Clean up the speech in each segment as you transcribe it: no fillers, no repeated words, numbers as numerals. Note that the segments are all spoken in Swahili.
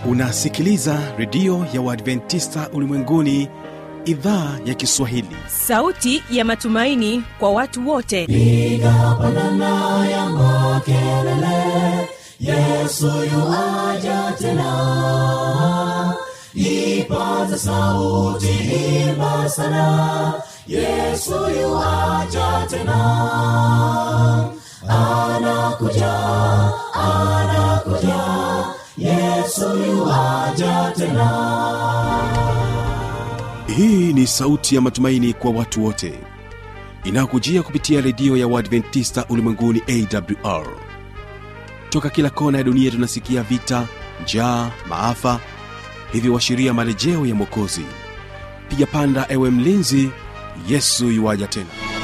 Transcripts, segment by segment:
Unasikiliza redio ya Waadventista Ulimwenguni, idhaa ya Kiswahili. Sauti ya matumaini kwa watu wote. Piga pandana ya makelele, Yesu yuaja tena. Ipaza sauti, imba sana, Yesu yuaja tena. Anakuja, anakuja, Yesu yuaja tena. Hii ni sauti ya matumaini kwa watu wote, inakujia kupitia redio ya Waadventista Ulimwenguni AWR. Toka kila kona ya dunia tunasikia vita, njaa, maafa, hivyo washiria marejeo ya Mwokozi. Piga panda ewe mlinzi, Yesu yuaja tena.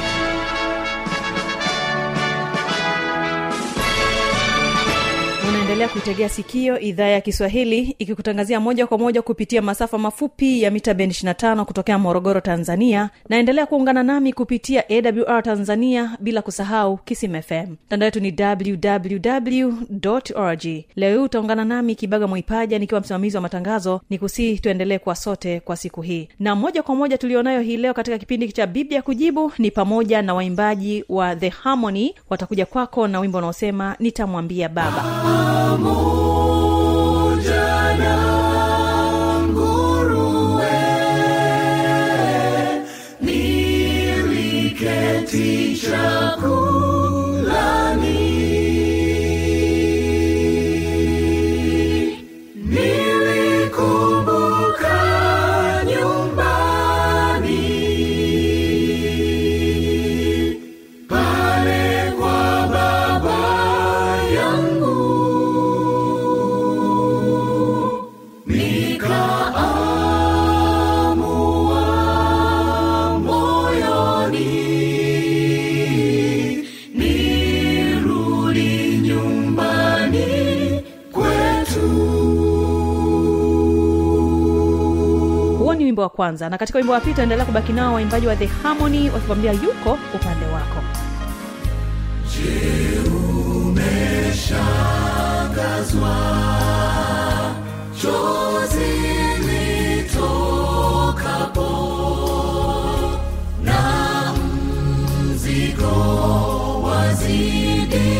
Unaendelea kuitegea sikio idhaa ya Kiswahili ikikutangazia moja kwa moja kupitia masafa mafupi ya mita band 25 kutokea Morogoro, Tanzania. Naendelea kuungana nami kupitia AWR Tanzania, bila kusahau Kisim FM. Mtandao wetu ni www.org. Leo utaungana nami Kibaga Mwipaja nikiwa msimamizi wa matangazo. Nikusihi tuendelee kwa sote kwa siku hii. Na moja kwa moja tulionayo hii leo katika kipindi cha Biblia Kujibu ni pamoja na waimbaji wa The Harmony. Watakuja kwako na wimbo unaosema Nitamwambia Baba. Pamoja na nguruwe niliketi chakulani, nilikumbuka nyumbani pale kwa baba yangu. Wimbo wa kwanza, na katika wimbo wa pili tuendelea kubaki nao waimbaji wa The Harmony wakikwambia yuko upande wako. Je, umeshangazwa chozi litokapo na mzigo wazidi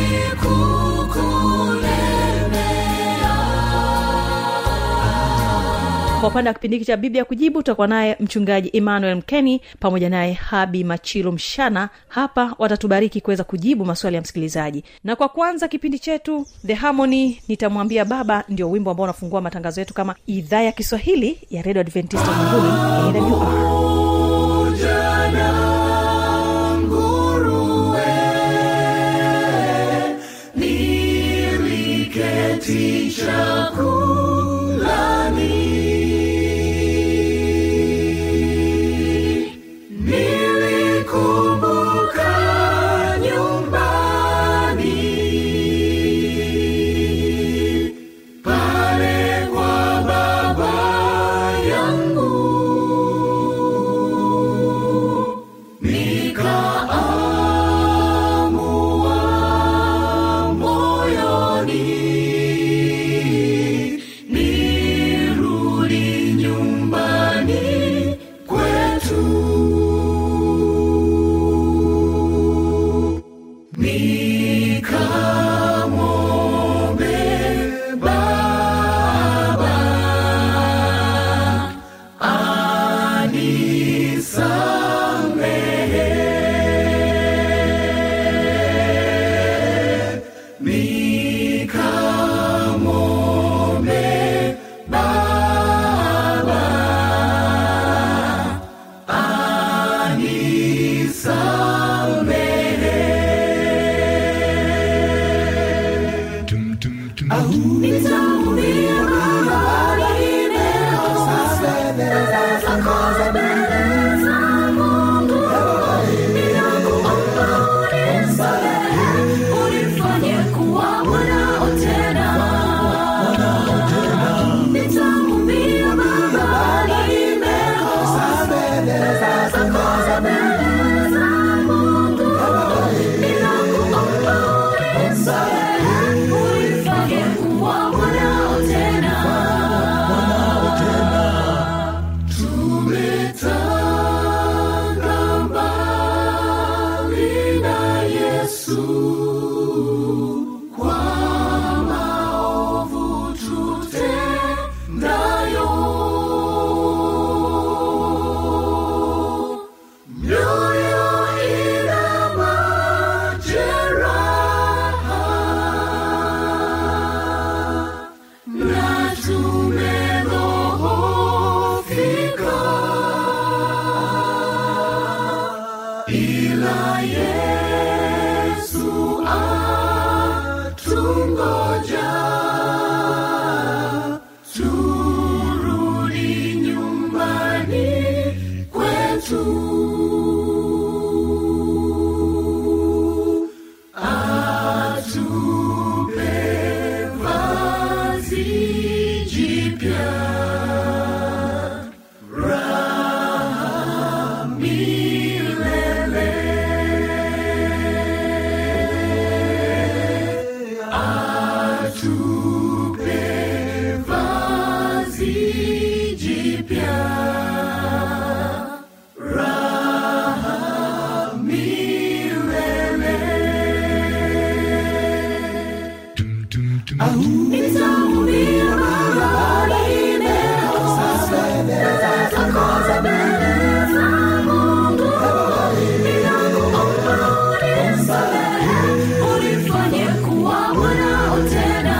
Kwa upande wa kipindi cha Biblia Kujibu tutakuwa naye mchungaji Emmanuel Mkeni pamoja naye Habi Machilo Mshana. Hapa watatubariki kuweza kujibu maswali ya msikilizaji. Na kwa kwanza kipindi chetu The Harmony, Nitamwambia Baba, ndio wimbo ambao unafungua matangazo yetu kama idhaa ya Kiswahili ya Radio Adventista Ulimwenguni AWR. Mungu, Yesu kwa maovu tutendayo. Mioyo ina majeraha na tumedhoofika, ila Yesu atungoja turudi nyumbani kwetu. Atupe vazi jipya, raha milele. Atupe vazi jipya, raha milele. Nitaumia baada imekosa nitakosa mbele za Mungu. Ninakuomba unisamehe, unifanye kuwa mwanao tena.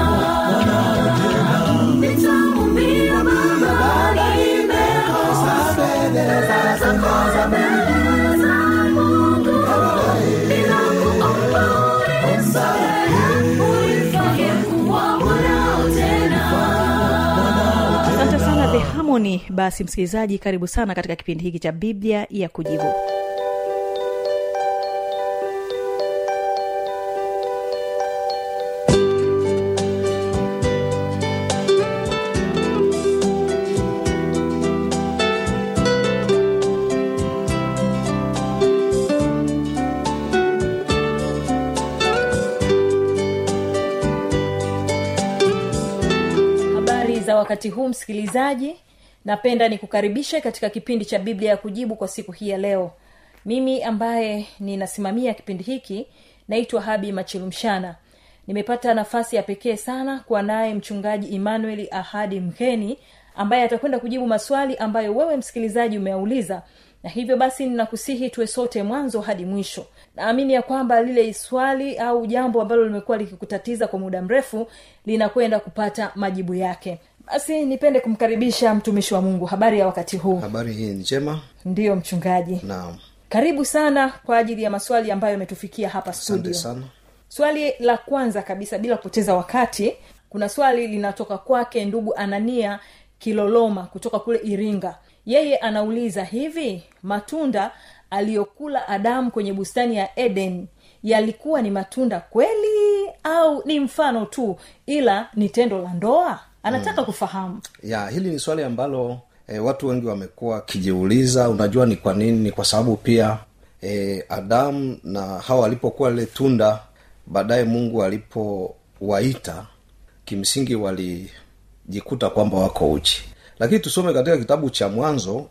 Nitaumia baada imekosa nitakosa mbele za Mungu. Ninakuomba unisamehe, unifanye kuwa mwanao tena. Asante sana The Harmony. Basi msikilizaji, karibu sana katika kipindi hiki cha Biblia ya kujibu. Habari za wakati huu msikilizaji, napenda nikukaribishe katika kipindi cha Biblia ya kujibu kwa siku hii ya leo. Mimi ambaye ninasimamia kipindi hiki naitwa Habi Machilu Mshana. Nimepata nafasi ya pekee sana kuwa naye mchungaji Emmanuel Ahadi Mkeni ambaye atakwenda kujibu maswali ambayo wewe msikilizaji umeyauliza. Na hivyo basi ninakusihi tuwe sote mwanzo hadi mwisho. Naamini ya kwamba lile swali au jambo ambalo limekuwa likikutatiza kwa muda mrefu linakwenda kupata majibu yake. Basi nipende kumkaribisha mtumishi wa Mungu. Habari ya wakati huu? Habari hii njema. Ndiyo mchungaji. Naam. Karibu sana kwa ajili ya maswali ambayo yametufikia hapa studio. Asante sana. Swali la kwanza kabisa bila kupoteza wakati, kuna swali linatoka kwake ndugu Anania Kiloloma kutoka kule Iringa. Yeye anauliza hivi, matunda aliyokula Adamu kwenye bustani ya Eden yalikuwa ni matunda kweli au ni mfano tu ila ni tendo la ndoa? Anataka kufahamu. Ya, hili ni swali ambalo watu wengi wamekuwa kijiuliza. Unajua ni kwa nini? Ni kwa sababu pia Adamu na Hawa walipokuwa ile tunda, baadaye Mungu alipowaita, kimsingi walijikuta kwamba wako uchi. Lakini tusome katika kitabu cha Mwanzo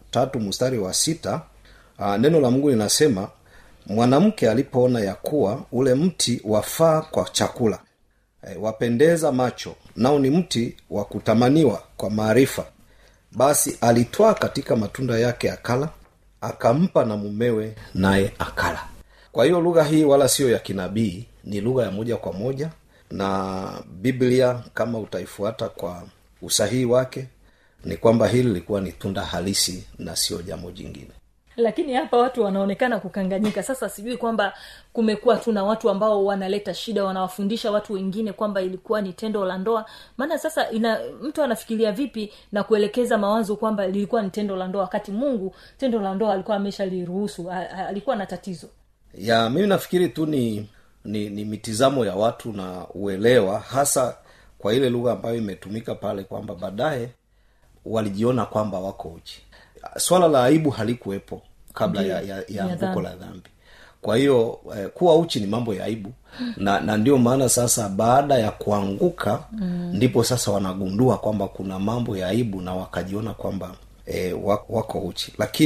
3:6. Neno la Mungu linasema, mwanamke alipoona ya kuwa ule mti wafaa kwa chakula, wapendeza macho, nao ni mti wa kutamaniwa kwa maarifa, basi alitwaa katika matunda yake akala, akampa na mumewe, naye akala. Kwa hiyo lugha hii wala sio ya kinabii, ni lugha ya moja kwa moja, na Biblia kama utaifuata kwa usahihi wake ni kwamba hili lilikuwa ni tunda halisi na sio jambo jingine. Lakini hapa watu wanaonekana kukanganyika. Sasa sijui kwamba kumekuwa tu na watu ambao wanaleta shida, wanawafundisha watu wengine kwamba ilikuwa ni tendo la ndoa. Maana sasa mtu anafikiria vipi na kuelekeza mawazo kwamba lilikuwa ni tendo la ndoa wakati Mungu tendo la ndoa alikuwa ameshaliruhusu? Alikuwa na tatizo. Ya, mimi nafikiri tu ni mitizamo ya watu na uelewa, hasa kwa ile lugha ambayo imetumika pale, kwamba baadaye walijiona kwamba wako uchi. Swala la aibu halikuwepo kabla ya anguko la dhambi. Kwa hiyo kuwa uchi ni mambo ya aibu, na ndio maana sasa baada ya kuanguka ndipo sasa wanagundua kwamba kuna mambo ya aibu na wakajiona kwamba wako uchi. Lakini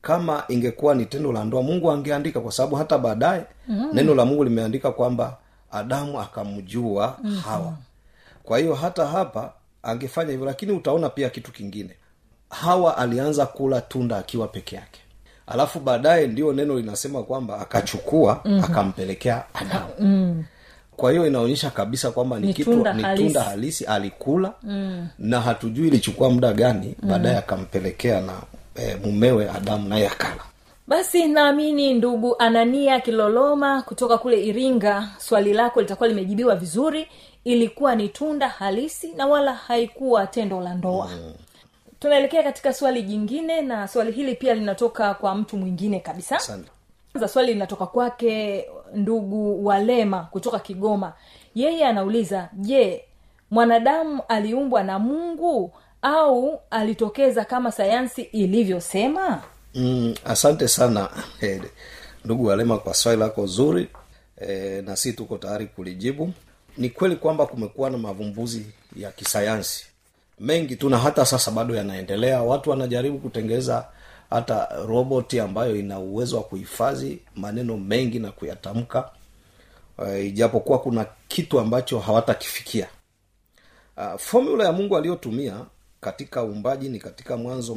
kama ingekuwa ni tendo la ndoa Mungu angeandika, kwa sababu hata baadaye neno la Mungu limeandika kwamba Adamu akamjua Hawa. Kwa hiyo hata hapa angefanya hivyo. Lakini utaona pia kitu kingine, Hawa alianza kula tunda akiwa peke yake, alafu baadaye ndio neno linasema kwamba akachukua akampelekea Adamu. Kwa hiyo inaonyesha kabisa kwamba ni tunda halisi alikula, na hatujui ilichukua muda gani, baadaye akampelekea na mumewe Adamu naye akala. Basi naamini ndugu Anania Kiloloma kutoka kule Iringa, swali lako litakuwa limejibiwa vizuri. Ilikuwa ni tunda halisi na wala haikuwa tendo la ndoa. Tunaelekea katika swali jingine, na swali hili pia linatoka kwa mtu mwingine kabisa. Kwanza swali linatoka kwake ndugu Walema kutoka Kigoma. Yeye anauliza, je, mwanadamu aliumbwa na Mungu au alitokeza kama sayansi ilivyosema? Asante sana ndugu Walema kwa swali lako zuri, na sisi tuko tayari kulijibu. Ni kweli kwamba kumekuwa na mavumbuzi ya kisayansi mengi tu, na hata sasa bado yanaendelea. Watu wanajaribu kutengeneza hata roboti ambayo ina uwezo wa kuhifadhi maneno mengi na kuyatamka, ijapokuwa kuna kitu ambacho hawatakifikia. Formula ya Mungu aliyotumia katika uumbaji ni katika Mwanzo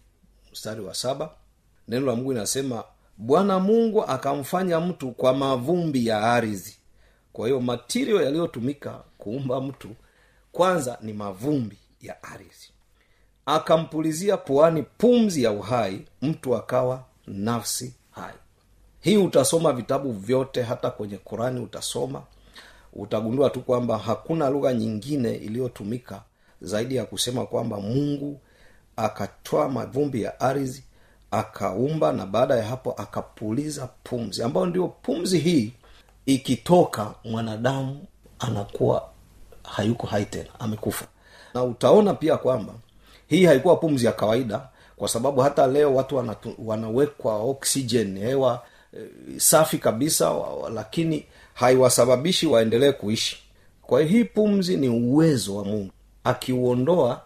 2:7. Neno la Mungu linasema Bwana Mungu akamfanya mtu kwa mavumbi ya ardhi. Kwa hiyo material yaliyotumika kuumba mtu kwanza ni mavumbi ya ardhi. Akampulizia puani pumzi ya uhai, mtu akawa nafsi hai. Hii utasoma vitabu vyote, hata kwenye Qur'ani utasoma, utagundua tu kwamba hakuna lugha nyingine iliyotumika zaidi ya kusema kwamba Mungu akatoa mavumbi ya ardhi akaumba, na baada ya hapo akapuliza pumzi, ambayo ndio pumzi hii ikitoka mwanadamu anakuwa hayuko hai tena, amekufa. Na utaona pia kwamba hii haikuwa pumzi ya kawaida, kwa sababu hata leo watu wanawekwa oxygen, hewa safi kabisa, lakini haiwasababishi waendelee kuishi. Kwa hiyo hii pumzi ni uwezo wa Mungu. Akiuondoa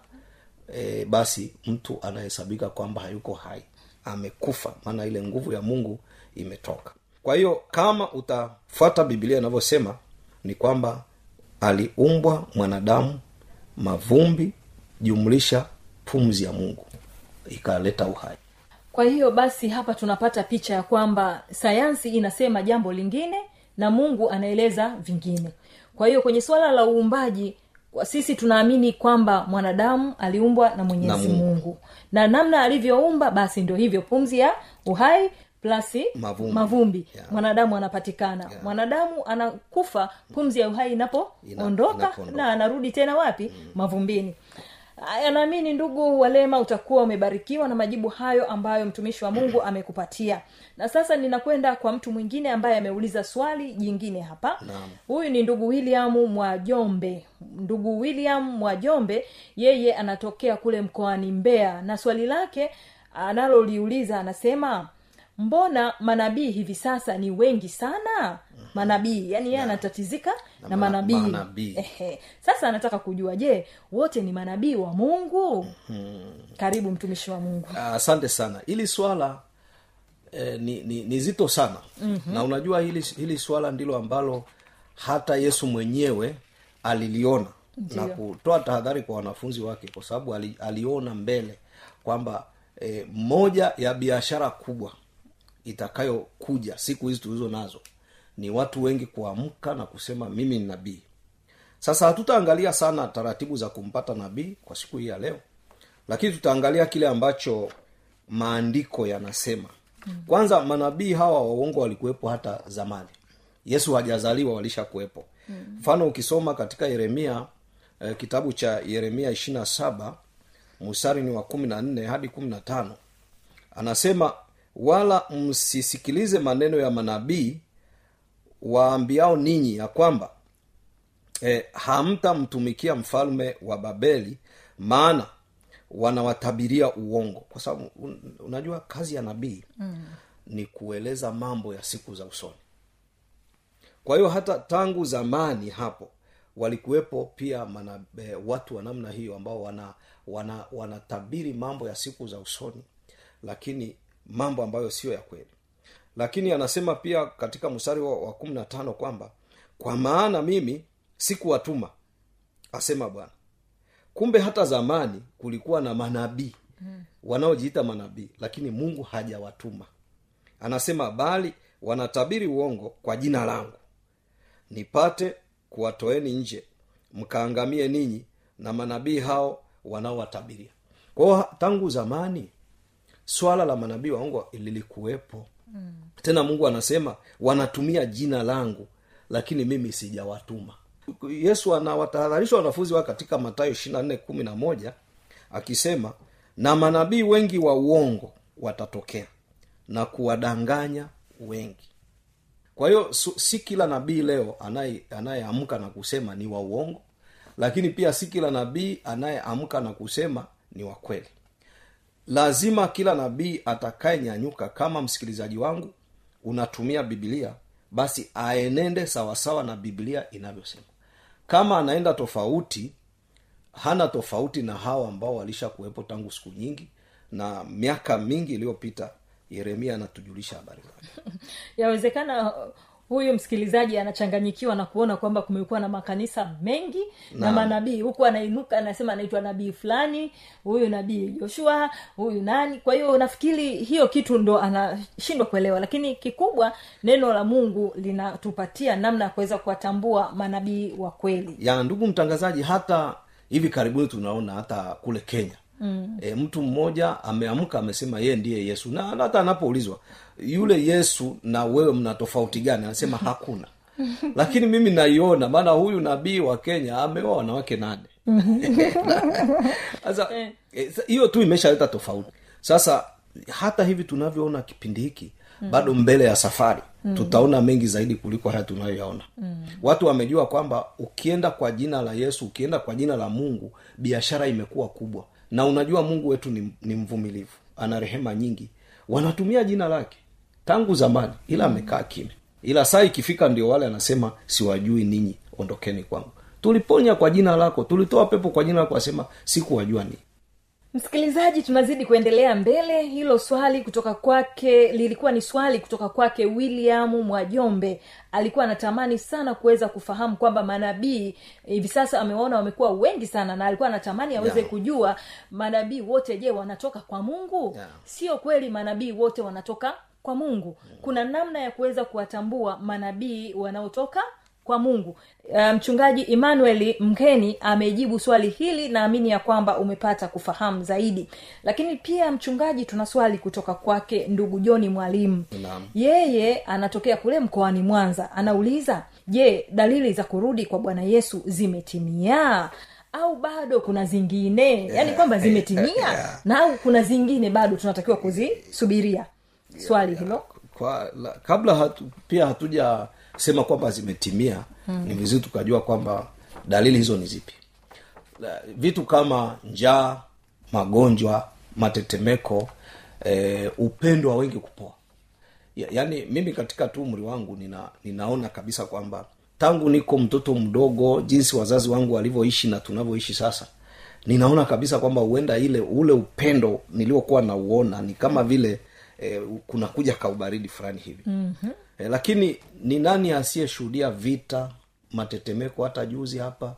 basi mtu anahesabika kwamba hayuko hai, amekufa, maana ile nguvu ya Mungu imetoka. Kwa hiyo kama utafuata Biblia inavyosema, ni kwamba aliumbwa mwanadamu mavumbi jumlisha pumzi ya Mungu ikaleta uhai. Kwa hiyo basi hapa tunapata picha ya kwamba sayansi inasema jambo lingine na Mungu anaeleza vingine. Kwa hiyo kwenye swala la uumbaji, kwa sisi tunaamini kwamba mwanadamu aliumbwa na Mwenyezi Mungu. Na namna alivyoumba basi ndio hivyo, pumzi ya uhai plus mavumbi. Yeah. Mwanadamu anapatikana. Yeah. Mwanadamu anakufa, pumzi ya uhai inapoondoka na anarudi tena wapi? Mavumbini. Anaamini ndugu Walema utakuwa umebarikiwa na majibu hayo ambayo mtumishi wa Mungu amekupatia. Na sasa ninakwenda kwa mtu mwingine ambaye ameuliza swali jingine hapa. Huyu ni ndugu William Mwajombe. Ndugu William Mwajombe, yeye anatokea kule mkoani Mbeya, na swali lake analoliuliza anasema, mbona manabii hivi sasa ni wengi sana? Manabii, yani yeye anatatizika na manabii. Sasa anataka kujua, je, wote ni manabii wa Mungu? Karibu mtumishi wa Mungu. Asante sana. Hili swala ni zito sana. Na unajua hili swala ndilo ambalo hata Yesu mwenyewe aliliona. Ndiyo. Na kutoa tahadhari kwa wanafunzi wake, kwa sababu aliona mbele kwamba moja ya biashara kubwa itakayokuja siku hizi tulizo nazo ni watu wengi kuamka na kusema mimi ni nabii. Sasa hatutaangalia sana taratibu za kumpata nabii kwa siku hii ya leo, lakini tutaangalia kile ambacho maandiko yanasema. Kwanza, manabii hawa waongo walikuwepo hata zamani. Yesu hajazaliwa, walishakuwepo. Mfano ukisoma katika Yeremia, kitabu cha Yeremia 27 mstari ni wa 14 hadi 15, anasema, wala msisikilize maneno ya manabii waambiao ninyi ya kwamba hamtamtumikia mfalme wa Babeli, maana wanawatabiria uongo. Kwa sababu unajua kazi ya nabii ni kueleza mambo ya siku za usoni. Kwa hiyo hata tangu zamani hapo walikuwepo pia watu wa namna hiyo ambao wanatabiri mambo ya siku za usoni, lakini mambo ambayo sio ya kweli. Lakini anasema pia katika mstari wa 15 kwamba kwa maana mimi sikuwatuma, asema Bwana. Kumbe hata zamani kulikuwa na manabii wanaojiita manabii, lakini Mungu hajawatuma. Anasema bali wanatabiri uongo kwa jina langu, nipate kuwatoeni nje mkaangamie ninyi na manabii hao wanaowatabiria. Kwa tangu zamani swala la manabii waongo lilikuwepo. Tena Mungu anasema wanatumia jina langu, lakini mimi sijawatuma. Yesu anawatahadharisha wanafunzi wake katika Mathayo 24:11 akisema, na manabii wengi wa uongo watatokea na kuwadanganya wengi. Kwa hiyo si kila nabii leo anayeamka na kusema ni wa uongo, lakini pia si kila nabii anayeamka na kusema ni wa kweli. Lazima kila nabii atakayenyanyuka, kama msikilizaji wangu unatumia Biblia, basi aenende sawasawa na Biblia inavyosema. Kama anaenda tofauti, hana tofauti na hao ambao walishakuwepo tangu siku nyingi na miaka mingi iliyopita. Yeremia anatujulisha habari zake. Yawezekana huyu msikilizaji anachanganyikiwa na kuona kwamba kumekuwa na makanisa mengi na manabii, huku anainuka anasema anaitwa nabii fulani, huyu nabii Joshua, huyu nani. Kwa hiyo nafikiri hiyo kitu ndo anashindwa kuelewa, lakini kikubwa neno la Mungu linatupatia namna ya kuweza kuwatambua manabii wa kweli. Ya ndugu mtangazaji, hata hivi karibuni tunaona hata kule Kenya mtu mmoja ameamka amesema yeye ndiye Yesu, na hata anapoulizwa yule Yesu na wewe mna tofauti gani, anasema hakuna. Lakini mimi naiona, maana huyu nabii wa Kenya ameoa wanawake 8. Sasa hiyo tu imeshaleta tofauti. Sasa hata hivi tunavyoona kipindi hiki, bado mbele ya safari tutaona mengi zaidi kuliko haya tunayoyaona. Watu wamejua kwamba ukienda kwa jina la Yesu, ukienda kwa jina la Mungu, biashara imekuwa kubwa. Na unajua Mungu wetu ni mvumilivu, ana rehema nyingi. Wanatumia jina lake tangu zamani, ila amekaa kimya. Ila saa ikifika ndio wale anasema siwajui ninyi, ondokeni kwangu. Tuliponya kwa jina lako, tulitoa pepo kwa jina lako, asema sikuwajua ninyi. Msikilizaji, tunazidi kuendelea mbele. Hilo swali kutoka kwake lilikuwa ni swali kutoka kwake William Mwajombe. Alikuwa anatamani sana kuweza kufahamu kwamba manabii hivi sasa ameona wamekuwa wengi sana, na alikuwa anatamani aweze kujua manabii wote je wanatoka kwa Mungu? Sio kweli manabii wote wanatoka kwa Mungu. Kuna namna ya kuweza kuwatambua manabii wanaotoka kwa Mungu. Mchungaji Emmanuel Mkeni amejibu swali hili, naamini ya kwamba umepata kufahamu zaidi. Lakini pia mchungaji, tuna swali kutoka kwake ndugu John Mwalimu. Yeye anatokea kule mkoani Mwanza. Anauliza, je, dalili za kurudi kwa Bwana Yesu zimetimia au bado kuna zingine? Yaani kwamba zimetimia na au kuna zingine bado tunatakiwa kuzisubiria. Swali hilo. Kabla pia hatuja sema kwamba zimetimia, ni vizuri tukajua kwamba dalili hizo ni zipi. Vitu kama njaa, magonjwa, matetemeko, upendo wa wengi kupoa. Yaani mimi katika tu umri wangu ninaona kabisa kwamba tangu niko mtoto mdogo, jinsi wazazi wangu walivyoishi na tunavyoishi sasa, ninaona kabisa kwamba huenda ule upendo niliokuwa nauona ni kama vile kuna kuja kaubaridi fulani hivi. Lakini ni nani asiyeshuhudia vita, matetemeko? Hata juzi hapa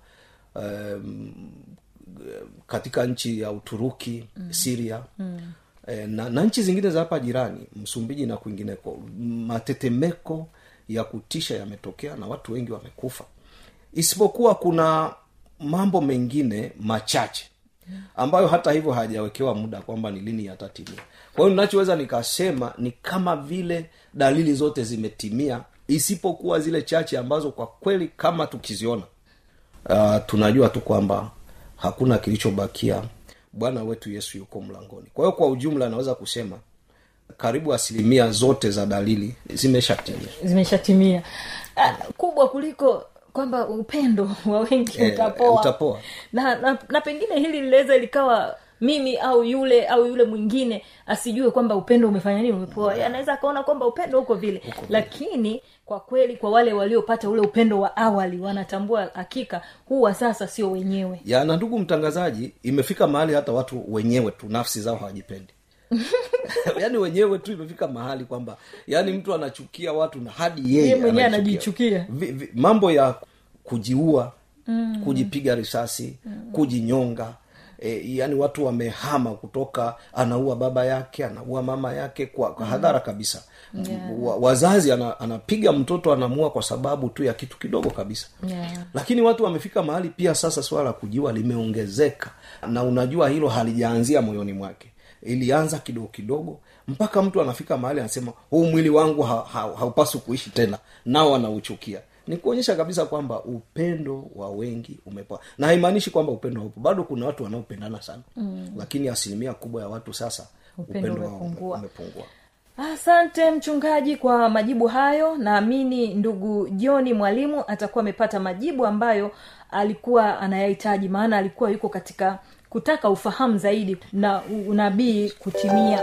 katika nchi ya Uturuki, Syria, na nchi zingine za hapa jirani, Msumbiji na kwingineko, matetemeko ya kutisha yametokea na watu wengi wamekufa. Isipokuwa kuna mambo mengine machache ambayo hata hivyo hajawekewa muda kwamba ni lini yatatimia. Kwa hiyo ninachoweza nikasema ni kama vile dalili zote zimetimia, isipokuwa zile chache ambazo kwa kweli kama tukiziona tunajua tu kwamba hakuna kilichobakia. Bwana wetu Yesu yuko mlangoni. Kwa hiyo kwa ujumla naweza kusema karibu 100% zote za dalili zimeshatimia. Kubwa kuliko kwamba upendo wa wengi utapoa. Na pengine hili linaweza likawa mimi au yule mwingine asijue kwamba upendo umefanya nini, umepoa. Anaweza akaona kwamba upendo uko vile. Lakini kwa kweli kwa wale waliopata ule upendo wa awali wanatambua hakika huwa sasa sio wenyewe. Na ndugu mtangazaji, imefika mahali hata watu wenyewe tu nafsi zao hawajipendi. Yaani wenyewe tu imefika mahali kwamba yaani mtu anachukia watu na hadi yeye mwenyewe anajichukia. Mambo ya kujiua, kujipiga risasi, kujinyonga. Yaani watu wamehama kutoka anaua baba yake, anaua mama yake kwa hadhara kabisa. Wazazi anapiga mtoto, anamua kwa sababu tu ya kitu kidogo kabisa. Lakini watu wamefika mahali pia sasa swala kujiua limeongezeka, na unajua hilo halijaanzia moyoni mwake. Ilianza kidogo kidogo mpaka mtu anafika mahali anasema huu mwili wangu haupaswi kuishi tena, nao anauchukia. Ni kuonyesha kabisa kwamba upendo wa wengi umepoa. Na haimaanishi kwamba upendo haupo, bado kuna watu wanaopendana sana. Lakini asilimia kubwa ya watu sasa upendo umepungua. Asante mchungaji kwa majibu hayo. Naamini ndugu John Mwalimu atakuwa amepata majibu ambayo alikuwa anayahitaji, maana alikuwa yuko katika kutaka ufahamu zaidi na unabii kutimia.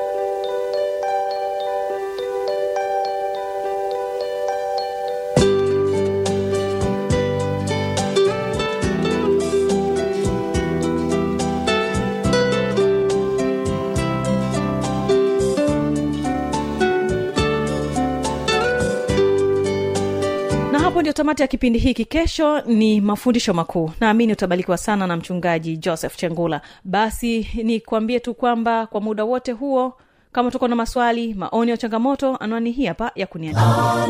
Ndio tamati ya kipindi hiki. Kesho ni mafundisho makuu. Naamini utabarikiwa sana na mchungaji Joseph Chengula. Basi ni kuambie tu kwamba kwa muda wote huo, kama tuko na maswali, maoni au changamoto, anwani hii hapa ya kuniandikia.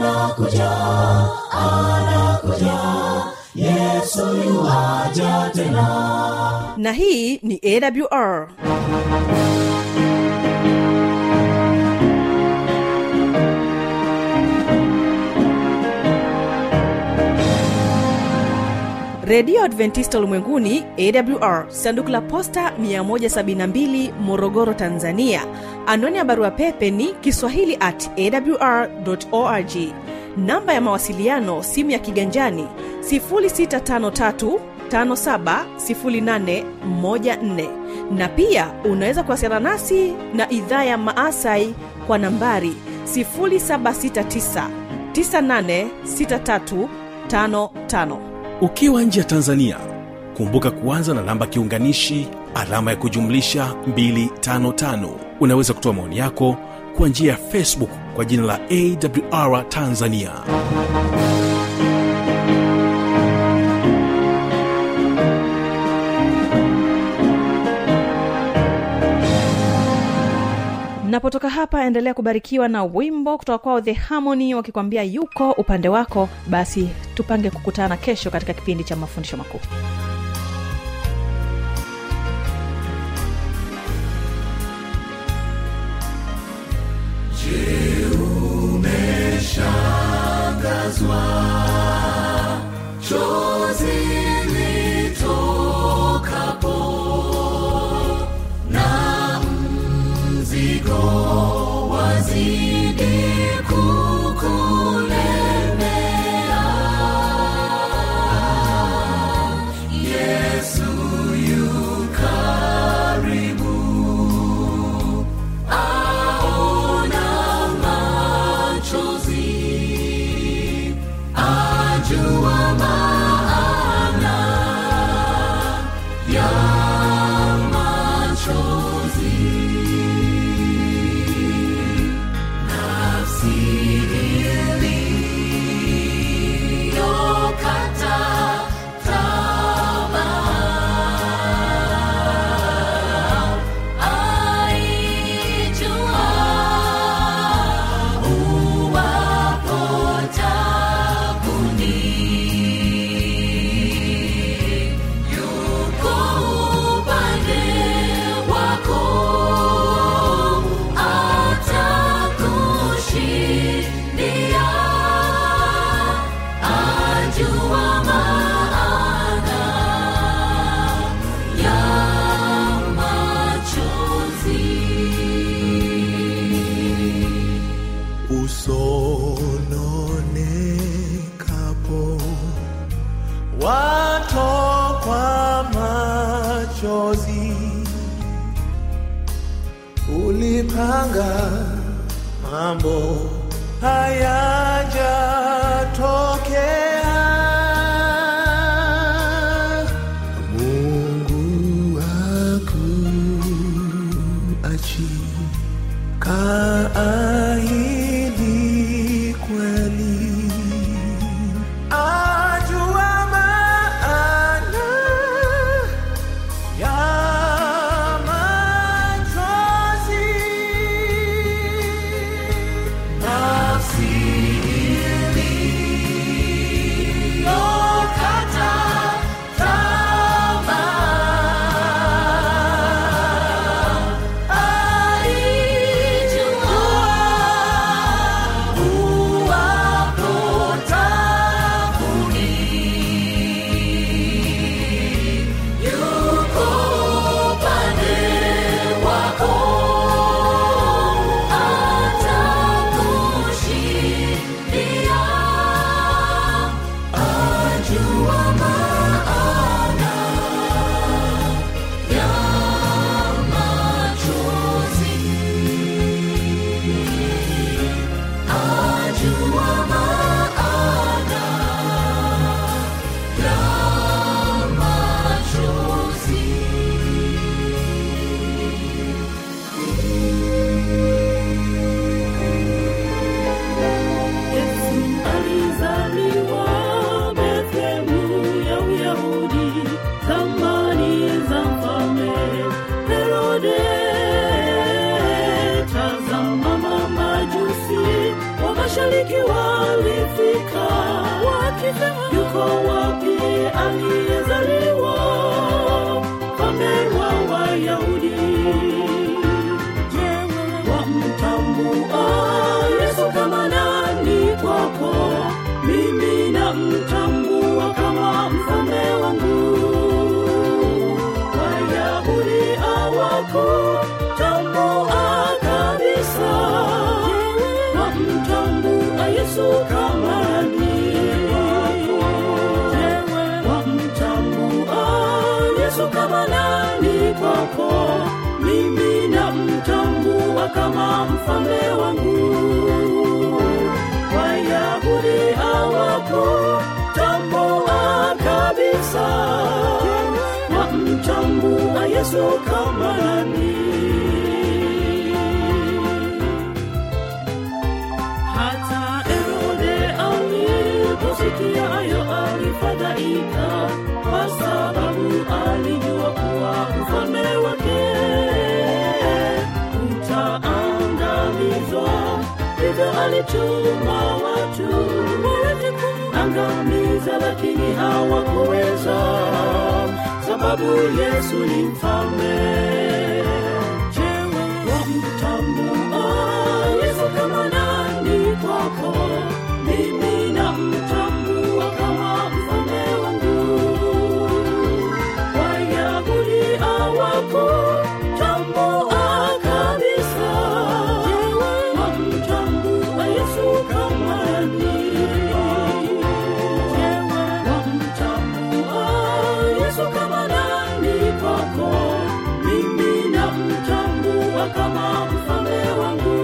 Anakuja Yesu yuaja tena. Na hii ni AWR. Radio Adventista Ulimwenguni AWR, sanduku la posta 172, Morogoro, Tanzania. Anwani ya barua pepe ni kiswahili@awr.org. Namba ya mawasiliano simu ya kiganjani 0653570814. Na pia unaweza kuwasiliana nasi na idhaa ya Maasai kwa nambari 0769986355. Ukiwa nje ya Tanzania, kumbuka kuanza na namba kiunganishi alama ya kujumlisha 255. Unaweza kutoa maoni yako kwa njia ya Facebook kwa jina la AWR Tanzania. Napotoka hapa, endelea kubarikiwa na wimbo kutoka kwao The Harmony wakikwambia yuko upande wako. Basi tupange kukutana kesho katika kipindi cha mafundisho makuu. Je, umeshangazwa? Chozi litokapo na mzigo wazidi kukulemea. Yesu yu karibu, aona machozi, ajua maana ya machozi. Nafsi iliyokata tamaa aijua uwapo tabuni, yuko upande wako, atakushindia, ajua maana ya machozi. Usononekapo watokwa machozi, ulipanga mambo hayajatokea. Mungu akuachie kumtambua kama mfalme wangu. Wayahudi hawakutambua kabisa, wamtambua Yesu kama nani. Hata Herode aliposikia hayo alifadhaika, kwa sababu alijua kuwa ufalme wake utaangamizwa. Hivyo alituma watu waweze kumangamiza, lakini hawakuweza, sababu Yesu ni mfalme. Je, wamtambua Yesu kama nani kwako? Mimi namtambua kama mfalme wangu. Wayahudi hawakutambua kabisa, wamtambua Yesu kama nani? Je, wamtambua Yesu kama nani kwako? Mimi namtambua kama mfalme wangu.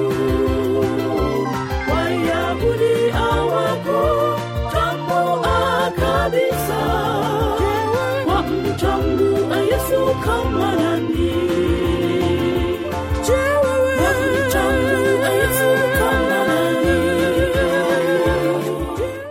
Wayahudi hawakutambua kabisa, wamtambua Yesu kama nani?